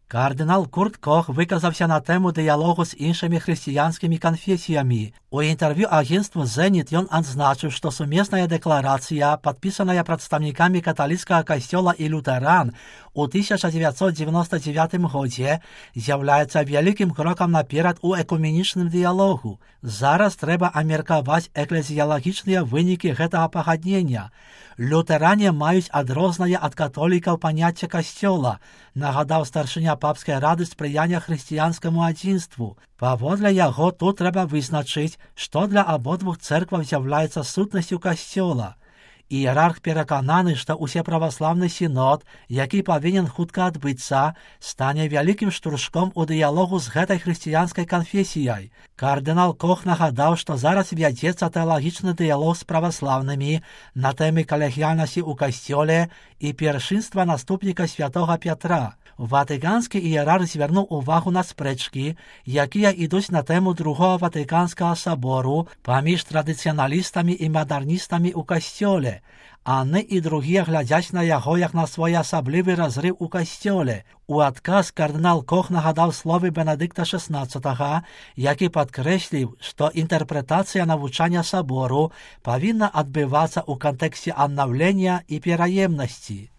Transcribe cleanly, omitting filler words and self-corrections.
Кардинал Курт Кох виказався на тему діалогу з іншими християнськими конфесіями. У інтерв'ю агентству «Зеніт» ён адзначыў, што сумесная дэкларацыя, падпісаная прадстаўнікамі каталіцкага касцёла і лютеран у 1999 годзе, з'яўляецца вялікім крокам наперад у экуменічным дыялогу. Зараз трэба абмеркаваць эклезіялагічныя вынікі гэтага пагаднення. Лютеране маюць адрознае ад католікаў паняцце касцёла, нагадаў старшыня папскай рады спрыяння хрысціянскаму адзінству. Паводле яго тут трэба вызначыць, што для абодвух цэркваў з'яўляецца сутнасцю касцёла. Іерарх перакананы, што усеправаслаўны сінод, які павінен хутка адбыцца, стане вялікім штуршком у дыялогу з гэтай хрысціянскай канфесіяй. Кардынал Кох нагадаў, што зараз вядзецца тэалагічны дыялог з праваслаўнымі на тэмы калегіяльнасці ў касцёле і першынства наступніка святога Пятра. Ватыканскі іерарх звярнуў увагу на спрэчкі, якія ідуць на тэму другога Ватыканскага сабору паміж традыцыяналістамі і мадэрністамі ў касцёле. Адны і другія глядзяць на яго як на своеасаблівы разрыв у касцёле. У адказ кардынал Кох нагадаў словы Бенедыкта XVI, які падкрэсліў, што інтэрпрэтацыя навучання сабору павінна адбывацца ў кантэксце аднаўлення і пераемнасці.